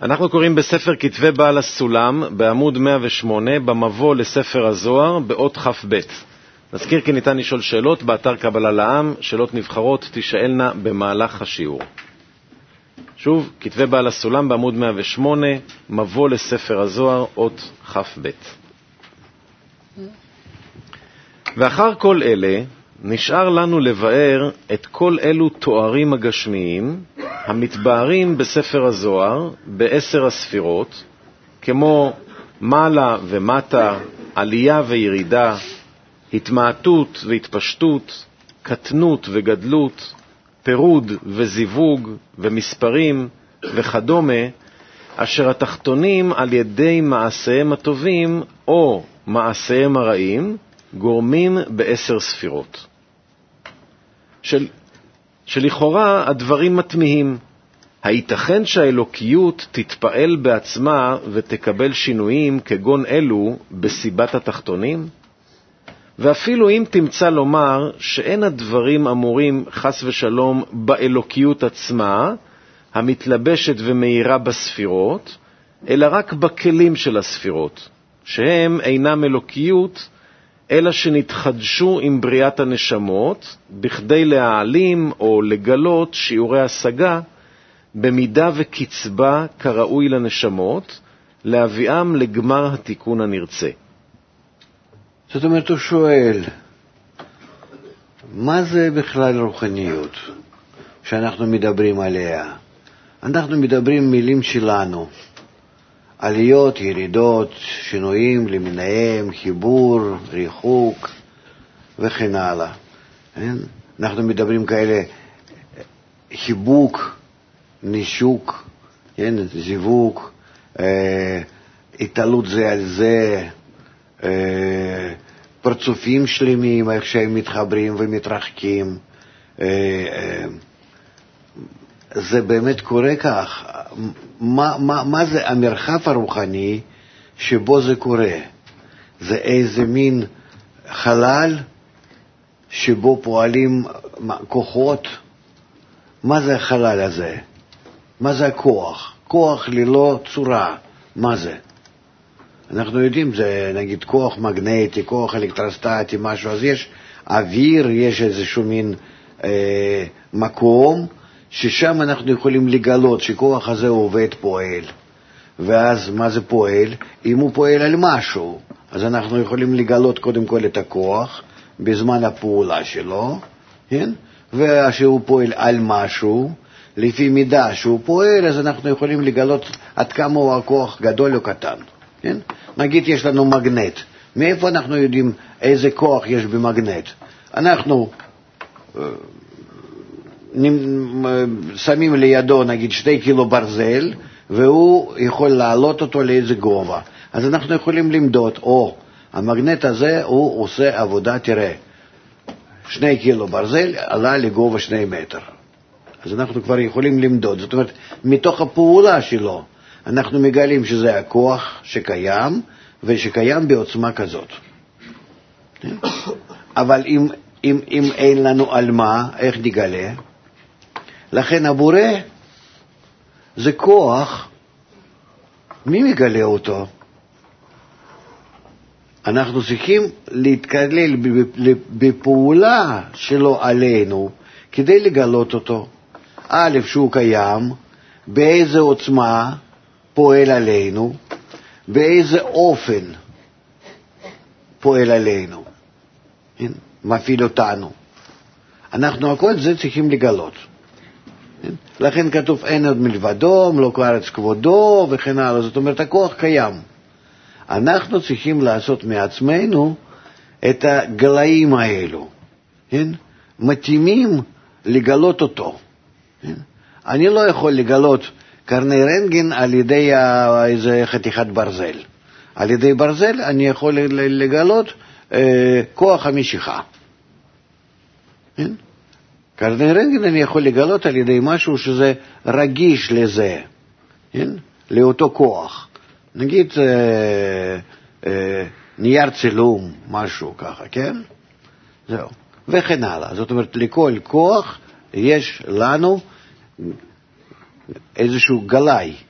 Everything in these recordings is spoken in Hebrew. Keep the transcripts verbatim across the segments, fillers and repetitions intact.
אנחנו קוראים בספר כתבי בעל הסולם בעמוד מאה ושמונה במבוא לספר הזוהר באות כ"ב. נזכיר כי ניתן לשאול שאלות באתר קבלה לעם, שאלות נבחרות תשאלנה במהלך השיעור. שוב, כתבי בעל הסולם בעמוד מאה ושמונה, מבוא לספר הזוהר, אות כ"ב. ואחר כל אלה נשאר לנו לבאר את כל אלו תוארים הגשמיים המתבארים בספר הזוהר בעשר הספירות, כמו מעלה ומטה, עלייה וירידה, התמעטות והתפשטות, קטנות וגדלות, פירוד וזיווג ומספרים וכדומה, אשר התחתונים על ידי מעשיהם הטובים או מעשיהם הרעים גורמים בעשר ספירות. של, שלכאורה הדברים מתמיהים. הייתכן שהאלוקיות תתפעל בעצמה ותקבל שינויים כגון אלו בסיבת התחתונים? ואפילו אם תמצא לומר שאין הדברים אמורים חס ושלום באלוקיות עצמה, המתלבשת ומאירה בספירות, אלא רק בכלים של הספירות, שהם אינם אלוקיות, אלא שנתחדשו עם בריאת הנשמות, בכדי להעלים או לגלות שיעורי השגה, במידה וקצבה כראוי לנשמות, להביאם לגמר התיקון הנרצה. זאת אומרת, הוא שואל, מה זה בכלל רוחניות שאנחנו מדברים עליה? אנחנו מדברים מילים שלנו, עליות, ירידות, שינויים למיניהם, חיבור, ריחוק וכן הלאה. אנחנו מדברים כאלה, חיבוק, נישוק, זיווג, התעלות זה על זה, פרצופים שלמים, איך שהם מתחברים ומתרחקים. זה באמת קורה כך. מה, מה, מה זה המרחב הרוחני שבו זה קורה? זה איזה מין חלל שבו פועלים כוחות? מה זה החלל הזה? מה זה הכוח? כוח ללא צורה. מה זה? אנחנו יודעים, זה נגיד כוח מגנטי, כוח אלקטרוסטטי, משהו. אז יש אוויר, יש איזשהו מין אה, מקום, ששם אנחנו יכולים לגלות שכוח הזה עובד, פועל. ואז מה זה פועל? אם הוא פועל על משהו, אז אנחנו יכולים לגלות קודם כל את הכוח בזמן הפעולה שלו, כן? ושהוא פועל על משהו, לפי מידה שהוא פועל, אז אנחנו יכולים לגלות עד כמה הוא הכוח גדול או קטן. כן? נגיד יש לנו מגנט. מאיפה אנחנו יודעים איזה כוח יש במגנט? אנחנו שמים לידו נגיד שתי קילו ברזל, והוא יכול לעלות אותו לאיזה גובה. אז אנחנו יכולים למדוד, או המגנט הזה הוא עושה עבודה, תראה, שני קילו ברזל עלה לגובה שני מטר. אז אנחנו כבר יכולים למדוד. זאת אומרת, מתוך הפעולה שלו, אנחנו מגלים שזה הכוח שקיים, ושקיים בעוצמה כזאת. אבל אם, אם, אם אין לנו על מה, איך נגלה? לכן הבורא זה כוח, מי מגלה אותו? אנחנו צריכים להתקלל בפעולה שלו עלינו, כדי לגלות אותו. א', שהוא קיים, באיזה עוצמה פועל עלינו, באיזה אופן פועל עלינו, מפעיל אותנו. אנחנו הכל זה צריכים לגלות. לכן כתוב אין עוד מלבדו, מלוא הארץ כבודו וכן הלאה. זאת אומרת, הכוח קיים. אנחנו צריכים לעשות מעצמנו את הגלאים האלו, מתאימים לגלות אותו. אני לא יכול לגלות קרני רנטגן על ידי איזה חתיכת ברזל. על ידי ברזל אני יכול לגלות אה, כוח המשיכה. כן? קרני רנטגן אני יכול לגלות על ידי משהו שזה רגיש לזה, כן? לאותו כוח. נגיד אה, אה, נייר צילום, משהו ככה, כן? זהו. וכן הלאה. זאת אומרת, לכל כוח יש לנו איזשהו גלאי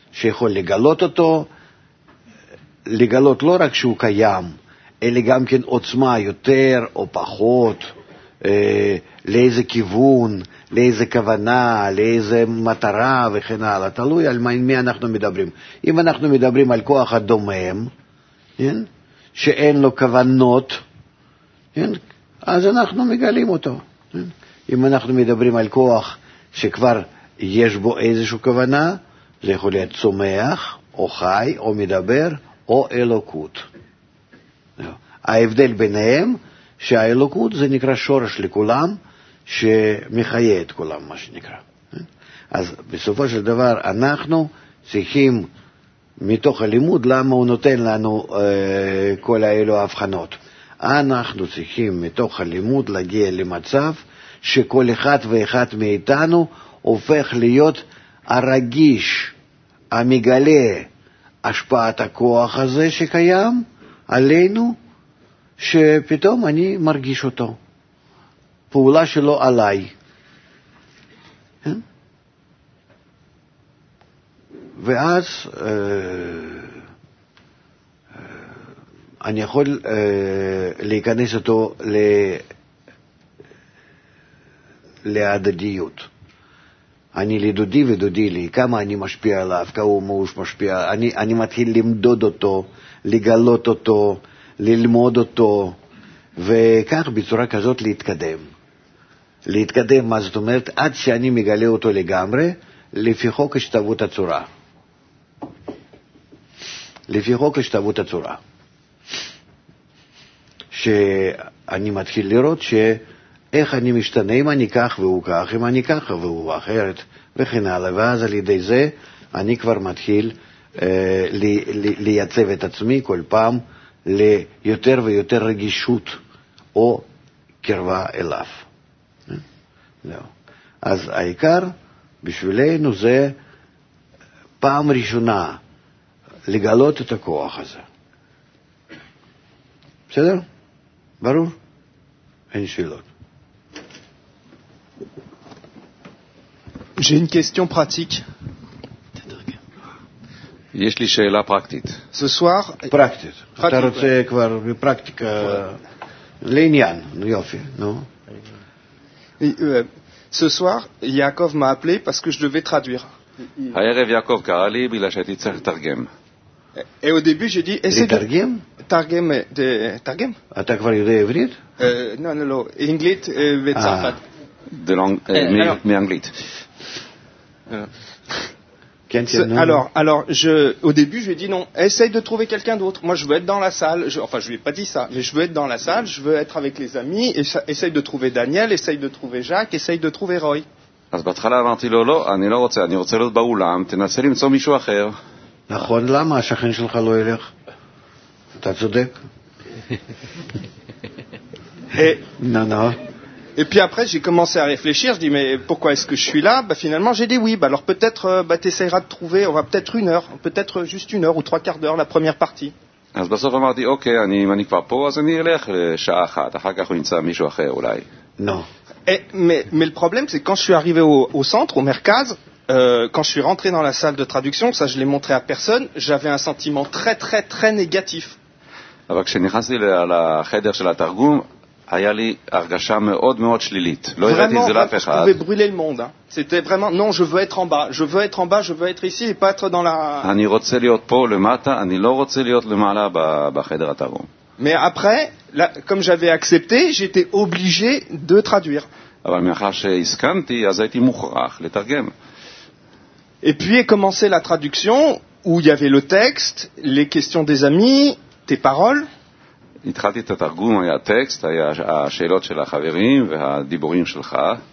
שיכול לגלות אותו, לגלות לא רק שהוא קיים, אלא גם כן עוצמה יותר או פחות, אה, לאיזה כיוון, לאיזה כוונה, לאיזה מטרה וכן הלאה, תלוי על מי אנחנו מדברים. אם אנחנו מדברים על כוח הדומם, כן? שאין לו כוונות, כן? אז אנחנו מגלים אותו. כן? אם אנחנו מדברים על כוח שכבר יש בו איזושהי כוונה, זה יכול להיות צומח, או חי, או מדבר, או אלוקות. ההבדל ביניהם, שהאלוקות זה נקרא שורש לכולם, שמחיה את כולם, מה שנקרא. אז בסופו של דבר אנחנו צריכים, מתוך הלימוד, למה הוא נותן לנו אה, כל האלו ההבחנות. אנחנו צריכים מתוך הלימוד להגיע למצב שכל אחד ואחד מאיתנו הופך להיות הרגיש, המגלה השפעת הכוח הזה שקיים עלינו, שפתאום אני מרגיש אותו. פעולה שלו עליי. ואז אה, אה, אני יכול אה, להיכנס אותו ל... להדדיות. אני לדודי ודודי לי, כמה אני משפיע עליו, כמה הוא משפיע, אני, אני מתחיל למדוד אותו, לגלות אותו, ללמוד אותו, וכך בצורה כזאת להתקדם. להתקדם, מה זאת אומרת? עד שאני מגלה אותו לגמרי, לפי חוק השתוות הצורה. לפי חוק השתוות הצורה. שאני מתחיל לראות שאיך אני משתנה, אם אני כך והוא כך, אם אני ככה והוא אחרת, וכן הלאה. ואז על ידי זה אני כבר מתחיל אה, לי, לי, לייצב את עצמי כל פעם ליותר ויותר רגישות או קרבה אליו. זהו. אז העיקר בשבילנו זה פעם ראשונה לגלות את הכוח הזה. בסדר? ברור? אין שאלות. J'ai une question pratique. יש לי שאלה פרקטית. Ce soir, פרקטית. אתה רוצה כבר בפרקטיקה לעניין, יופי, נו. Ce soir, Yaakov m'a appelé parce que je devais traduire. הערב יעקב קרא לי בגלל שהייתי צריך לתרגם. Et au début, j'ai dit, essaie de... לתרגם? תרגם, de... תרגם? אתה כבר יודע עברית? Non, non, non, אנגלית וצרפת. מאנגלית. Alors, alors je, au début, je lui ai dit non, essaye de trouver quelqu'un d'autre. Moi, je veux être dans la salle. Je, enfin, je lui ai pas dit ça, mais je veux être dans la salle, je veux être avec les amis. Et, essaye de trouver Daniel, essaye de trouver Jacques, essaye de trouver Roy. אז בהתחלה אמרתי לו, לא, אני לא רוצה, אני רוצה להיות באולם, תנסה למצוא מישהו אחר. נכון, למה? השכן שלך לא ילך. אתה צודק. Non, non. Et puis après, j'ai commencé à réfléchir. Je dis, mais pourquoi est-ce que je suis là? Bah, finalement, j'ai dit oui. Bah, alors peut-être, euh, bah, tu essaieras de trouver, on va peut-être une heure, peut-être juste une heure ou trois quarts d'heure, la première partie. אז בסוף אמרתי, אוקיי, אני, אם אני כבר פה, אז אני אלך לשעה אחת. אחר כך הוא נמצא מישהו אחר, אולי. Non. Et, mais, mais le problème, c'est que quand je suis arrivé au, au centre, au Merkaz, euh, quand je suis rentré dans la salle de traduction, ça je l'ai montré à personne, j'avais un sentiment très très très négatif. אבל כשנכנסתי לחדר של התרגום, היה לי הרגשה מאוד מאוד שלילית. לא הראיתי את זה לאף אחד. Je pouvais brûler le monde. Hein. C'était vraiment, non, je veux être en bas, je veux être en bas, je veux être ici et pas être dans la... אני רוצה להיות פה למטה, אני לא רוצה להיות למעלה בחדר התרגום. Mais après, là, comme j'avais accepté, j'étais obligé de traduire. אבל מאחר שהסכמתי, אז הייתי מוכרח לתרגם. Et puis est commencé la traduction où il y avait le texte, les questions des amis, tes paroles. התחלתי את התרגום, היה טקסט, היה השאלות של החברים והדיבורים שלך.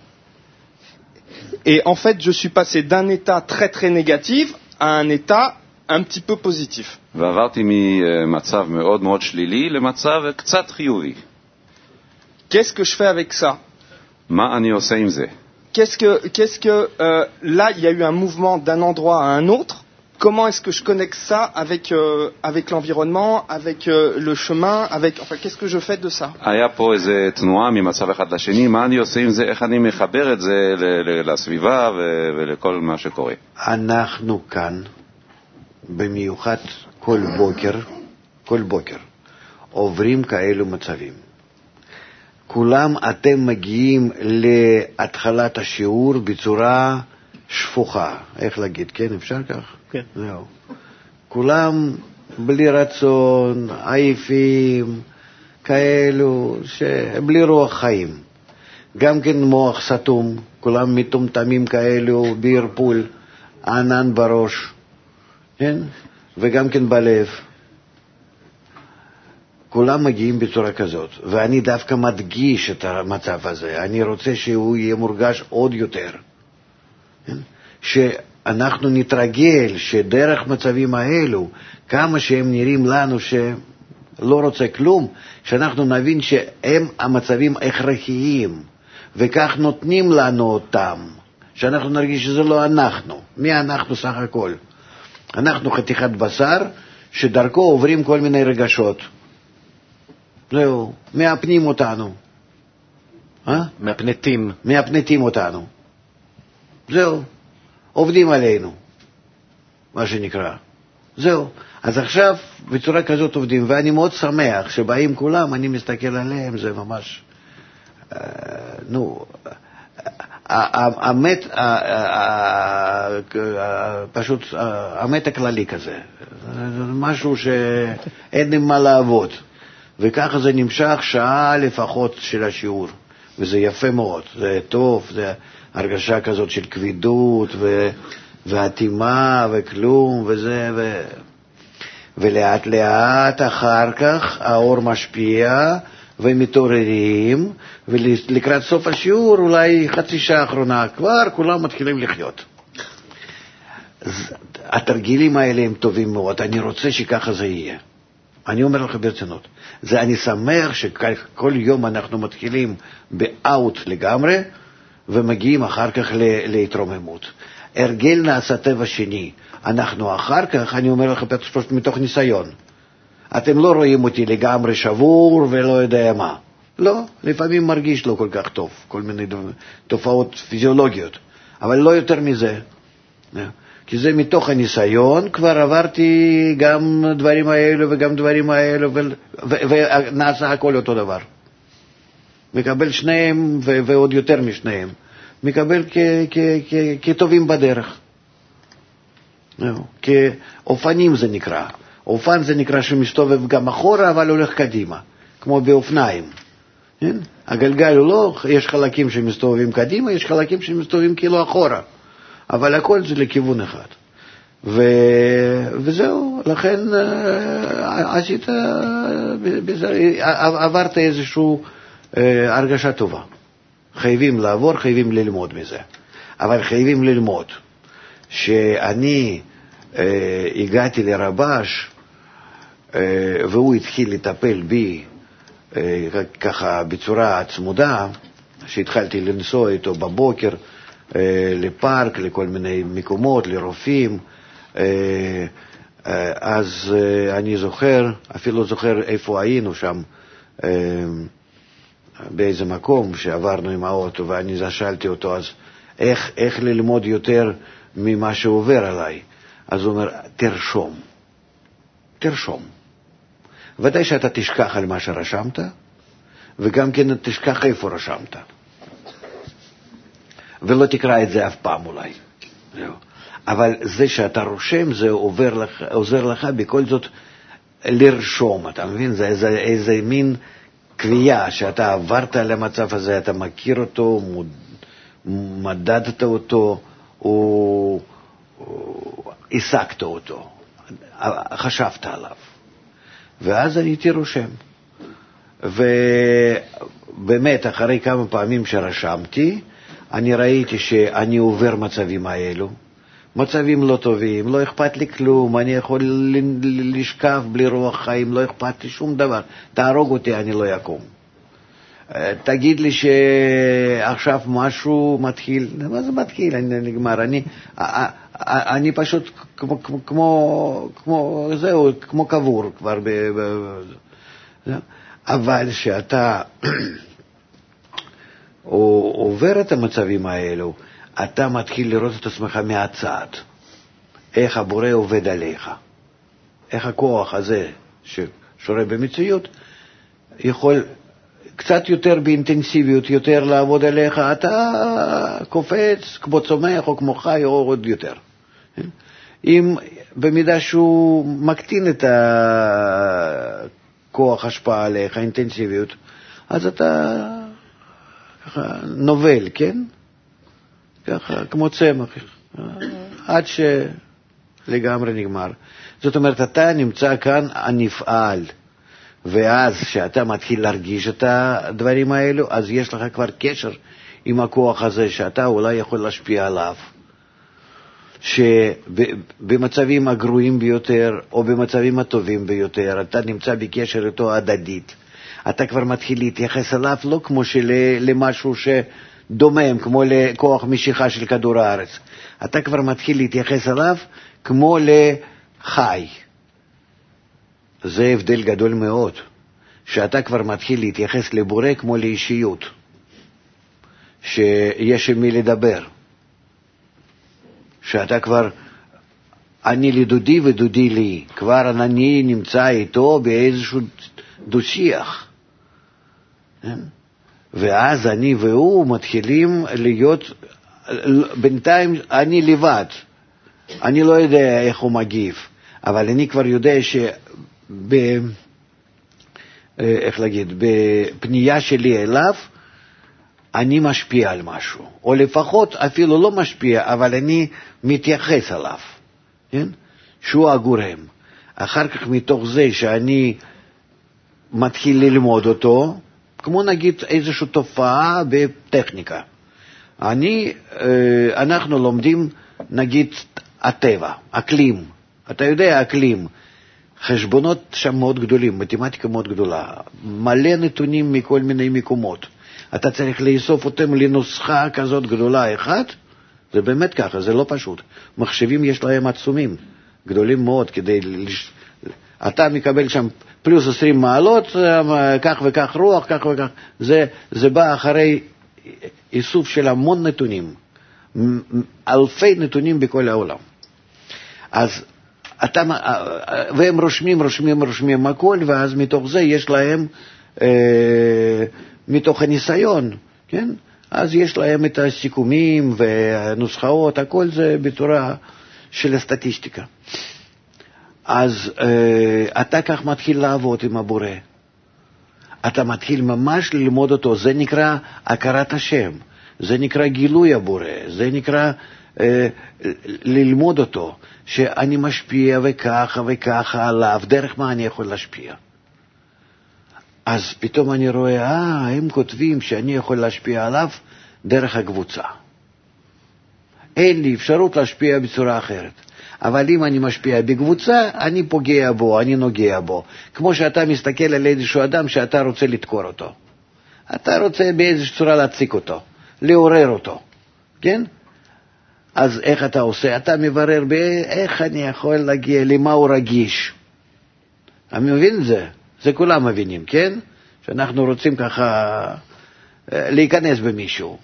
Et en fait, je suis passé d'un état très très négatif à un état un petit peu positif. ועברתי ממצב מאוד מאוד שלילי למצב קצת חיובי. Qu'est-ce que je fais avec ça? מה אני עושה עם זה? Qu'est-ce que, qu'est-ce que euh, là, il y a eu un mouvement d'un endroit à un autre. Comment est-ce que je connecte ça avec, euh, avec l'environnement, avec euh, le chemin, avec, enfin, qu'est-ce que je fais de ça? היה פה איזה תנועה ממצב אחד לשני, מה אני עושה עם זה, איך אני מחבר את זה לסביבה ולכל מה שקורה. אנחנו כאן במיוחד כל בוקר, כל בוקר, עוברים כאלו מצבים. כולם אתם מגיעים להתחלת השיעור בצורה שפוכה. איך להגיד? כן, אפשר כך? כן. זהו. כולם בלי רצון, עייפים, כאלו, בלי רוח חיים. גם כן מוח סתום, כולם מטומטמים כאלו, בערפול, ענן בראש, כן? וגם כן בלב. כולם מגיעים בצורה כזאת, ואני דווקא מדגיש את המצב הזה. אני רוצה שהוא יהיה מורגש עוד יותר. כן? שאנחנו נתרגל שדרך מצבים האלו, כמה שהם נראים לנו שלא רוצה כלום, שאנחנו נבין שהם המצבים הכרחיים, וכך נותנים לנו אותם, שאנחנו נרגיש שזה לא אנחנו. מי אנחנו סך הכל? אנחנו חתיכת בשר, שדרכו עוברים כל מיני רגשות. זהו, מאפנים אותנו. אה? מאפנטים. מאפנטים אותנו. זהו, עובדים עלינו, מה שנקרא. זהו, אז עכשיו בצורה כזאת עובדים, ואני מאוד שמח שבאים כולם, אני מסתכל עליהם, זה ממש, אה, נו, האמת, פשוט, האמת הכללי כזה, משהו שאין עם מה לעבוד. וככה זה נמשך שעה לפחות של השיעור, וזה יפה מאוד, זה טוב, זה הרגשה כזאת של כבידות ו... והתימה וכלום וזה, ו... ולאט לאט אחר כך האור משפיע ומתעוררים, ולקראת סוף השיעור אולי חצי שעה האחרונה כבר כולם מתחילים לחיות. התרגילים האלה הם טובים מאוד, אני רוצה שככה זה יהיה. אני אומר לך ברצינות, זה אני שמח שכל יום אנחנו מתחילים באוט לגמרי, ומגיעים אחר כך להתרוממות. הרגל נעשה טבע שני. אנחנו אחר כך, אני אומר לך פשוט מתוך ניסיון. אתם לא רואים אותי לגמרי שבור ולא יודע מה. לא, לפעמים מרגיש לא כל כך טוב, כל מיני תופעות פיזיולוגיות. אבל לא יותר מזה. כי זה מתוך הניסיון, כבר עברתי גם דברים האלו וגם דברים האלו, ונעשה הכל אותו דבר. מקבל שניהם ועוד יותר משניהם. מקבל כטובים בדרך. כאופנים זה נקרא. אופן זה נקרא שמסתובב גם אחורה, אבל הולך קדימה, כמו באופניים. הגלגל הוא לא, יש חלקים שמסתובבים קדימה, יש חלקים שמסתובבים כאילו אחורה. אבל הכל זה לכיוון אחד. ו... וזהו, לכן עשית, עברת איזושהי הרגשה טובה. חייבים לעבור, חייבים ללמוד מזה. אבל חייבים ללמוד שאני אה, הגעתי לרבש, אה, והוא התחיל לטפל בי אה, ככה בצורה צמודה, שהתחלתי לנסוע איתו בבוקר, לפארק, לכל מיני מקומות, לרופאים. אז אני זוכר, אפילו זוכר איפה היינו שם, באיזה מקום שעברנו עם האוטו, ואני שאלתי אותו, אז איך, איך ללמוד יותר ממה שעובר עליי? אז הוא אומר, תרשום. תרשום. ודאי שאתה תשכח על מה שרשמת, וגם כן תשכח איפה רשמת. ולא תקרא את זה אף פעם אולי. אבל זה שאתה רושם, זה עובר לך, עוזר לך בכל זאת לרשום, אתה מבין? זה איזה, איזה מין קביעה שאתה עברת למצב הזה, אתה מכיר אותו, מדדת אותו, או עסקת אותו, חשבת עליו. ואז אני הייתי רושם. ובאמת, אחרי כמה פעמים שרשמתי, אני ראיתי שאני עובר מצבים האלו, מצבים לא טובים, לא אכפת לי כלום, אני יכול לשכב בלי רוח חיים, לא אכפת לי שום דבר, תהרוג אותי, אני לא יקום. תגיד לי שעכשיו משהו מתחיל, מה זה מתחיל? אני נגמר, אני, אני פשוט כמו, כמו, כמו, זהו, כמו קבור כבר, ב, ב, אבל שאתה עובר את המצבים האלו, אתה מתחיל לראות את עצמך מהצד. איך הבורא עובד עליך. איך הכוח הזה ששורה במציאות יכול קצת יותר באינטנסיביות, יותר לעבוד עליך, אתה קופץ כמו צומח או כמו חי או עוד יותר. אם במידה שהוא מקטין את הכוח השפעה עליך, אינטנסיביות, אז אתה ככה נובל, כן? ככה כמו צמח, עד שלגמרי נגמר. זאת אומרת, אתה נמצא כאן הנפעל, ואז שאתה מתחיל להרגיש את הדברים האלו, אז יש לך כבר קשר עם הכוח הזה, שאתה אולי יכול להשפיע עליו. שבמצבים הגרועים ביותר, או במצבים הטובים ביותר, אתה נמצא בקשר איתו הדדית. אתה כבר מתחיל להתייחס אליו לא כמו למשהו שדומם, כמו לכוח משיכה של כדור הארץ. אתה כבר מתחיל להתייחס אליו כמו לחי. זה הבדל גדול מאוד, שאתה כבר מתחיל להתייחס לבורא כמו לאישיות, שיש עם מי לדבר. שאתה כבר, אני לדודי ודודי לי, כבר אני נמצא איתו באיזשהו דו-שיח. ואז אני והוא מתחילים להיות, בינתיים אני לבד, אני לא יודע איך הוא מגיב, אבל אני כבר יודע ש... ב... איך להגיד, בפנייה שלי אליו, אני משפיע על משהו, או לפחות אפילו לא משפיע, אבל אני מתייחס אליו, כן? שהוא הגורם. אחר כך מתוך זה שאני מתחיל ללמוד אותו, כמו נגיד איזושהי תופעה בטכניקה. אני, אנחנו לומדים נגיד הטבע, אקלים. אתה יודע, אקלים. חשבונות שם מאוד גדולים, מתמטיקה מאוד גדולה, מלא נתונים מכל מיני מקומות. אתה צריך לאסוף אותם לנוסחה כזאת גדולה אחת, זה באמת ככה, זה לא פשוט. מחשבים יש להם עצומים, גדולים מאוד, כדי... לש... אתה מקבל שם פלוס עשרים מעלות, כך וכך רוח, כך וכך. זה, זה בא אחרי איסוף של המון נתונים, אלפי נתונים בכל העולם. אז אתה, והם רושמים, רושמים, רושמים הכל, ואז מתוך זה יש להם, אה, מתוך הניסיון, כן? אז יש להם את הסיכומים והנוסחאות, הכל זה בתורה של הסטטיסטיקה. אז אה, אתה כך מתחיל לעבוד עם הבורא. אתה מתחיל ממש ללמוד אותו, זה נקרא הכרת השם, זה נקרא גילוי הבורא, זה נקרא אה, ללמוד אותו. שאני משפיע וככה וככה עליו, דרך מה אני יכול להשפיע? אז פתאום אני רואה, אה, הם כותבים שאני יכול להשפיע עליו דרך הקבוצה. אין לי אפשרות להשפיע בצורה אחרת. אבל אם אני משפיע בקבוצה, אני פוגע בו, אני נוגע בו. כמו שאתה מסתכל על איזשהו אדם שאתה רוצה לתקור אותו. אתה רוצה באיזושהי צורה להציק אותו, לעורר אותו, כן? אז איך אתה עושה? אתה מברר באיך אני יכול להגיע, למה הוא רגיש. אני מבין את זה, זה כולם מבינים, כן? שאנחנו רוצים ככה להיכנס במישהו.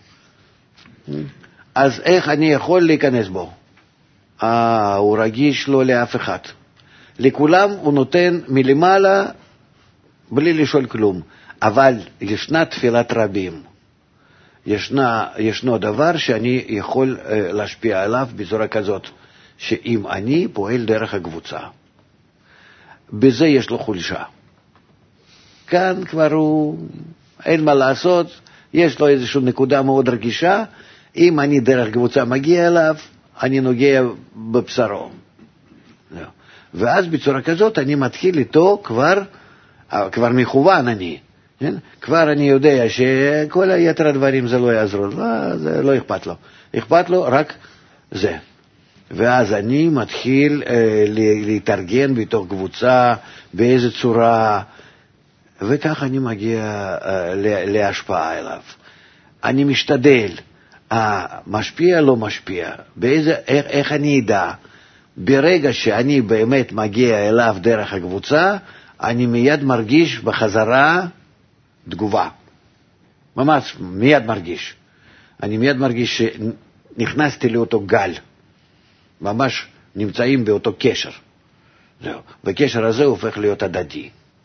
אז איך אני יכול להיכנס בו? אה, הוא רגיש לא לאף אחד. לכולם הוא נותן מלמעלה בלי לשאול כלום. אבל ישנה תפילת רבים. ישנה, ישנו דבר שאני יכול uh, להשפיע עליו בצורה כזאת, שאם אני פועל דרך הקבוצה, בזה יש לו חולשה. כאן כבר הוא, אין מה לעשות, יש לו איזושהי נקודה מאוד רגישה, אם אני דרך קבוצה מגיע אליו, אני נוגע בבשרו. ואז בצורה כזאת אני מתחיל איתו כבר, כבר מכוון אני. כן? כבר אני יודע שכל היתר הדברים זה לא יעזרו, לא, זה לא אכפת לו. אכפת לו רק זה. ואז אני מתחיל אה, להתארגן בתוך קבוצה, באיזו צורה, וכך אני מגיע אה, להשפעה אליו. אני משתדל, אה, משפיע לא משפיע, באיזה, איך, איך אני אדע? ברגע שאני באמת מגיע אליו דרך הקבוצה, אני מיד מרגיש בחזרה תגובה. ממש מיד מרגיש. אני מיד מרגיש שנכנסתי לאותו גל. ממש נמצאים באותו קשר. זהו. והקשר הזה הופך להיות הדדי.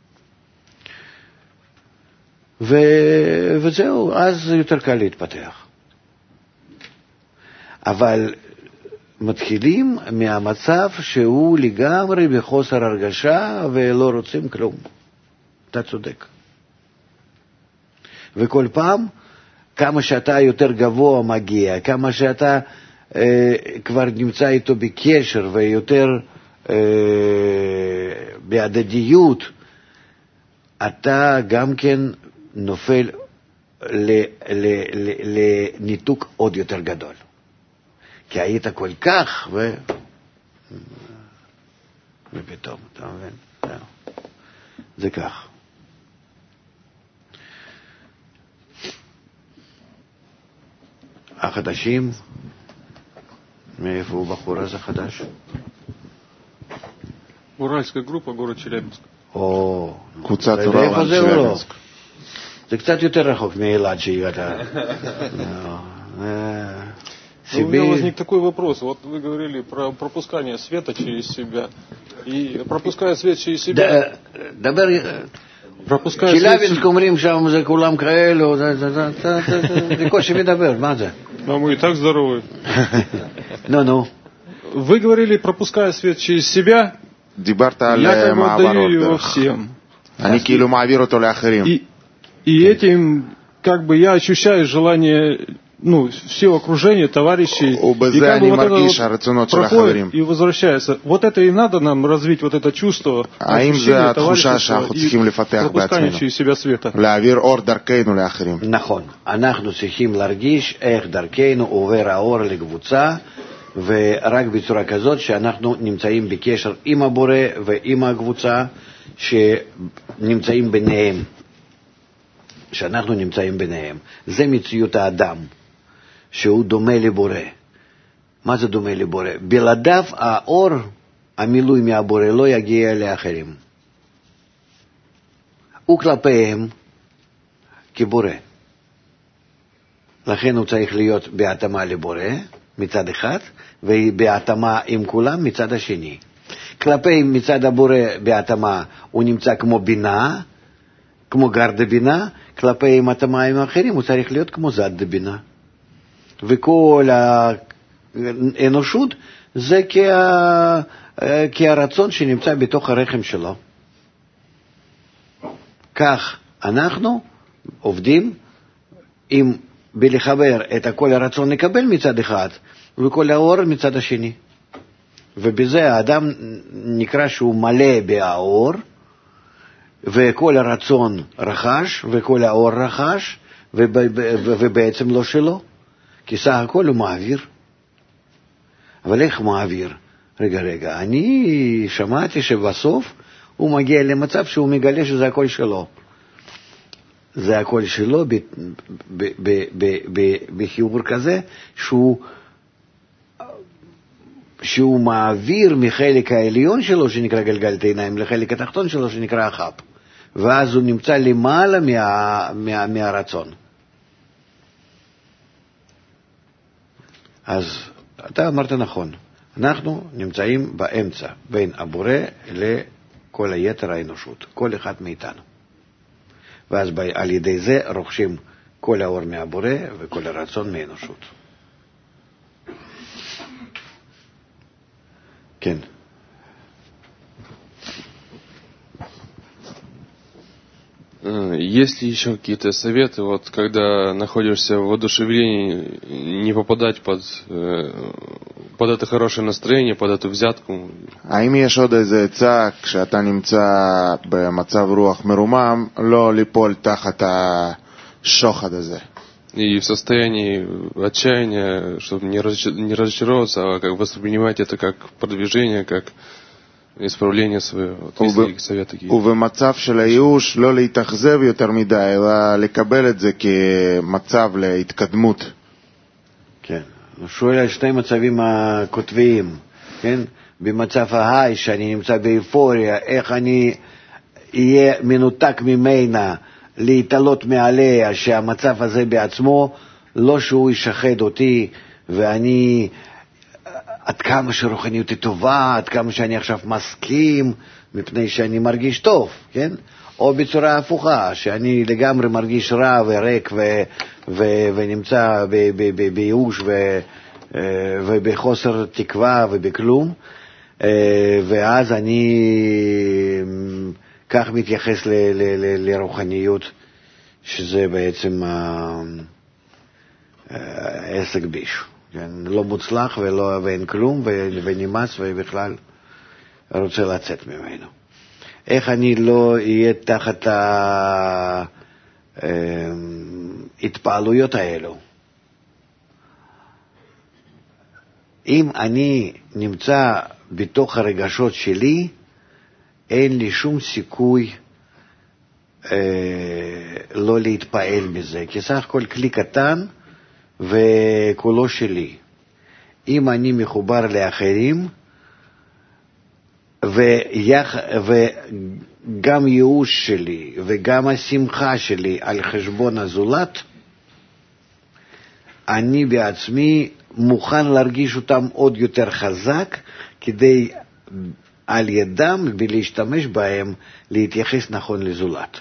ו... וזהו, אז יותר קל להתפתח. אבל מתחילים מהמצב שהוא לגמרי בחוסר הרגשה ולא רוצים כלום. אתה צודק. וכל פעם, כמה שאתה יותר גבוה מגיע, כמה שאתה אה, כבר נמצא איתו בקשר ויותר אה, בהדדיות, אתה גם כן נופל ל, ל, ל, לניתוק עוד יותר גדול. כי היית כל כך, ו... ופתאום, אתה מבין? זה כך. החדשים, מאיפה הוא בחור הזה חדש? Уральская группа, город Челябинск. או, קבוצת אורל צ'לאבינסק. זה קצת יותר רחוק מאילת שהגעת. У меня возник такой вопрос. Вот вы говорили про пропускание света через себя. И пропуская свет через себя... דבר... צ'לאבינסק אומרים שם זה כולם כאלו, זה קושי מדבר, מה זה? А мы и так здоровы. נו, נו. Вы говорили, пропуская свет через себя, דיברת על я как бы отдаю מעברות его דרך. всем. אני כאילו מעביר אותו לאחרים. И, и этим как бы я ощущаю желание, ну, всего окружения, товарищей. И как бы вот это вот проходит и возвращается. Вот это и надо нам развить, вот это чувство ощущения товарищества и пропускания через себя света. להעביר אור דרכנו לאחרים. נכון. אנחנו צריכים להרגיש איך דרכנו עובר האור לקבוצה, ורק בצורה כזאת שאנחנו נמצאים בקשר עם הבורא ועם הקבוצה שנמצאים ביניהם. שאנחנו נמצאים ביניהם. זה מציאות האדם, שהוא דומה לבורא. מה זה דומה לבורא? בלעדיו האור, המילוי מהבורא, לא יגיע לאחרים. הוא כלפיהם כבורא. לכן הוא צריך להיות בהתאמה לבורא מצד אחד, ובהתאמה עם כולם מצד השני. כלפי מצד הבורא בהתאמה הוא נמצא כמו בינה, כמו גר דבינה, כלפי התאמה עם האחרים הוא צריך להיות כמו זד דבינה. וכל האנושות זה כה, כהרצון שנמצא בתוך הרחם שלו. כך אנחנו עובדים עם בלחבר את כל הרצון לקבל מצד אחד וכל האור מצד השני. ובזה האדם נקרא שהוא מלא באור, וכל הרצון רחש וכל האור רחש, ובעצם לא שלו, כי סך הכל הוא מעביר. אבל איך מעביר? רגע רגע, אני שמעתי שבסוף הוא מגיע למצב שהוא מגלה שזה הכל שלו. זה הכל שלו בחיבור כזה שהוא שהוא מעביר מחלק העליון שלו שנקרא גלגלת עיניים לחלק התחתון שלו שנקרא החב, ואז הוא נמצא למעלה מה, מה, מהרצון. אז אתה אמרת נכון, אנחנו נמצאים באמצע בין הבורא לכל היתר האנושות, כל אחד מאיתנו, ואז על ידי זה רוכשים כל האור מהבורא וכל הרצון מהאנושות. כן. Есть ли еще какие-то советы, вот когда находишься в воодушевлении, не попадать под, под это хорошее настроение, под эту взятку? האם יש עוד איזה עצה כשאתה נמצא במצב рухах מרומם, לא ליפול תחת השוחד הזה? И в состоянии отчаяния, чтобы не разочароваться, а как воспринимать это как продвижение, как исправление своего. Вот, советы какие-то. ובמצב של הייאוש לא להתאכזב יותר מדי, אלא לקבל את זה כמצב להתקדמות. כן, הוא שואל על שני מצבים הכותביים, כן? במצב ההיי, שאני נמצא באיפוריה, איך אני אהיה מנותק ממנה, להתעלות מעליה, שהמצב הזה בעצמו, לא שהוא ישחד אותי, ואני עד כמה שרוחניות היא טובה, עד כמה שאני עכשיו מסכים, מפני שאני מרגיש טוב, כן? או בצורה הפוכה, שאני לגמרי מרגיש רע וריק ו- ו- ונמצא ב- ב- ב- בייאוש ו- ובחוסר תקווה ובכלום, ואז אני כך מתייחס ל- ל- ל- לרוחניות, שזה בעצם עסק בישהו. כן? לא מוצלח ולא, ואין כלום ונמאס ובכלל רוצה לצאת ממנו. איך אני לא אהיה תחת ההתפעלויות האלו? אם אני נמצא בתוך הרגשות שלי, אין לי שום סיכוי אה, לא להתפעל בזה, כי סך הכל כלי קטן וכולו שלי. אם אני מחובר לאחרים, ויח, וגם ייאוש שלי וגם השמחה שלי על חשבון הזולת, אני בעצמי מוכן להרגיש אותם עוד יותר חזק, כדי על ידם ולהשתמש בהם להתייחס נכון לזולת.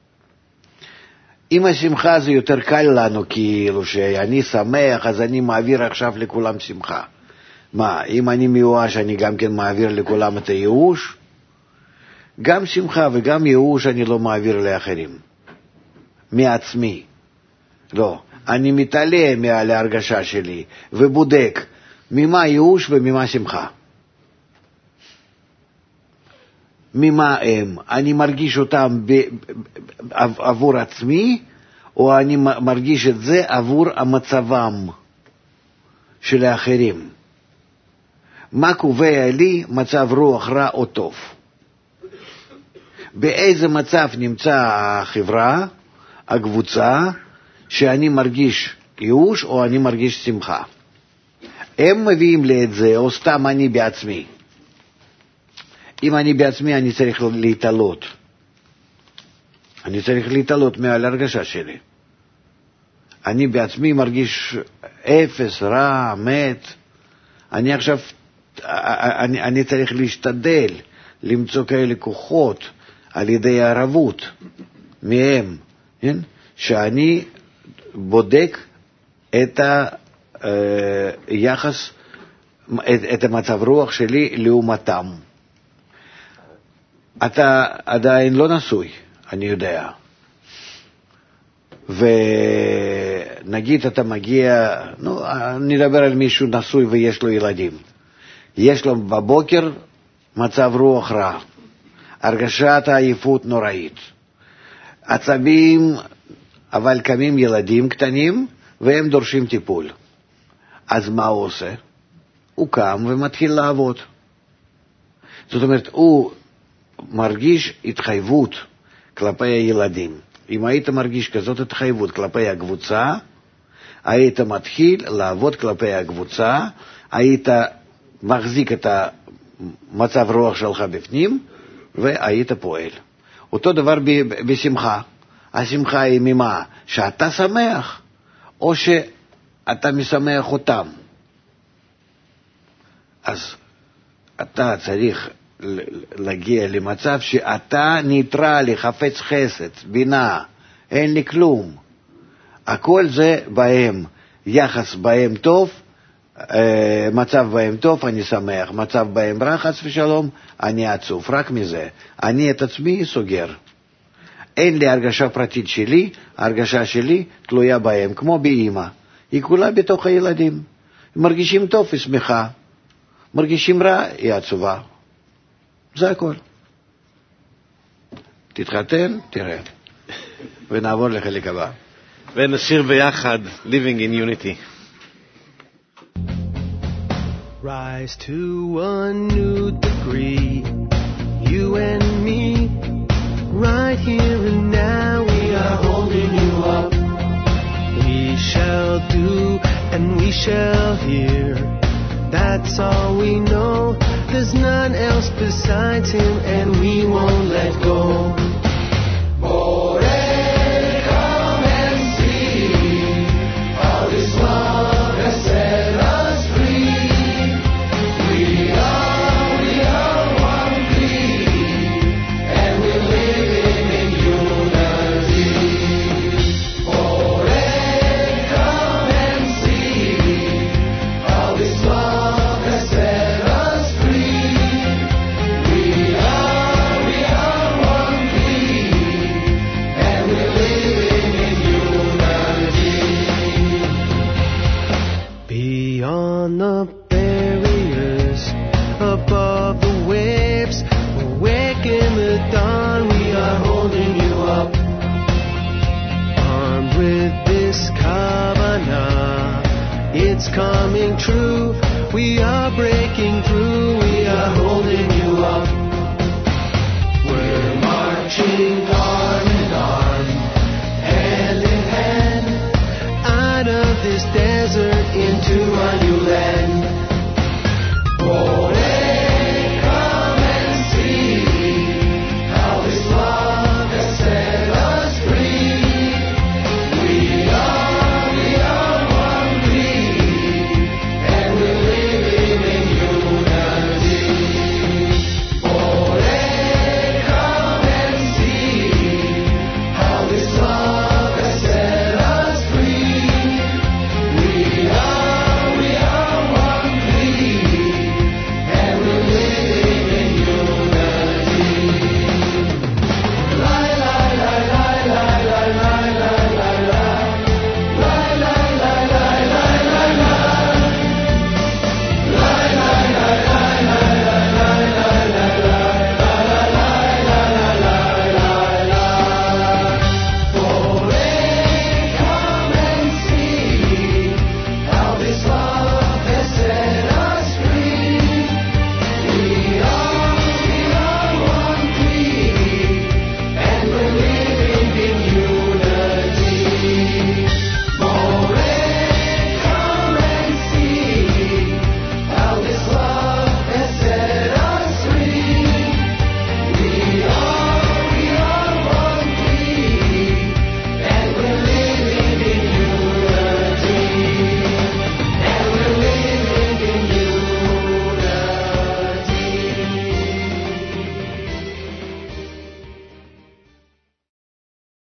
אם השמחה זה יותר קל לנו, כאילו שאני שמח, אז אני מעביר עכשיו לכולם שמחה. מה, אם אני מיואש, אני גם כן מעביר לכולם את הייאוש? גם שמחה וגם ייאוש אני לא מעביר לאחרים. מעצמי. לא. אני מתעלה מעל ההרגשה שלי ובודק ממה ייאוש וממה שמחה. ממה הם? אני מרגיש אותם ב- עבור עצמי, או אני מרגיש את זה עבור המצבם של האחרים? מה קובע לי מצב רוח רע או טוב? באיזה מצב נמצא החברה, הקבוצה, שאני מרגיש ייאוש או אני מרגיש שמחה? הם מביאים לי את זה, או סתם אני בעצמי? אם אני בעצמי, אני צריך להתעלות. אני צריך להתעלות מעל הרגשה שלי. אני בעצמי מרגיש אפס, רע, מת. אני עכשיו, אני, אני צריך להשתדל למצוא כאלה כוחות על ידי הערבות מהם, כן? שאני בודק את היחס, את, את המצב רוח שלי לעומתם. אתה עדיין לא נשוי, אני יודע. ונגיד אתה מגיע, נו, נדבר על מישהו נשוי ויש לו ילדים. יש לו בבוקר מצב רוח רע, הרגשת העייפות נוראית, עצבים, אבל קמים ילדים קטנים והם דורשים טיפול. אז מה הוא עושה? הוא קם ומתחיל לעבוד. זאת אומרת, הוא מרגיש התחייבות כלפי הילדים. אם היית מרגיש כזאת התחייבות כלפי הקבוצה, היית מתחיל לעבוד כלפי הקבוצה, היית מחזיק את המצב רוח שלך בפנים, והיית פועל. אותו דבר בשמחה. השמחה היא ממה? שאתה שמח, או שאתה משמח אותם. אז אתה צריך להגיע למצב שאתה ניטרלי, חפץ חסד, בינה, אין לי כלום. הכל זה בהם, יחס בהם טוב, מצב בהם טוב, אני שמח, מצב בהם רע, חס ושלום, אני עצוב, רק מזה. אני את עצמי סוגר. אין לי הרגשה פרטית שלי, הרגשה שלי תלויה בהם, כמו באמא. היא כולה בתוך הילדים. מרגישים טוב, היא שמחה. מרגישים רע, היא עצובה. זה הכל. תתחתן, תראה. ונעבור לחלק הבא. ונשיר ביחד, Living in Unity. Rise to a new degree, you and me, right here and now we are holding you up. We shall do and we shall hear, that's all we know, there's none else besides him and we won't let go.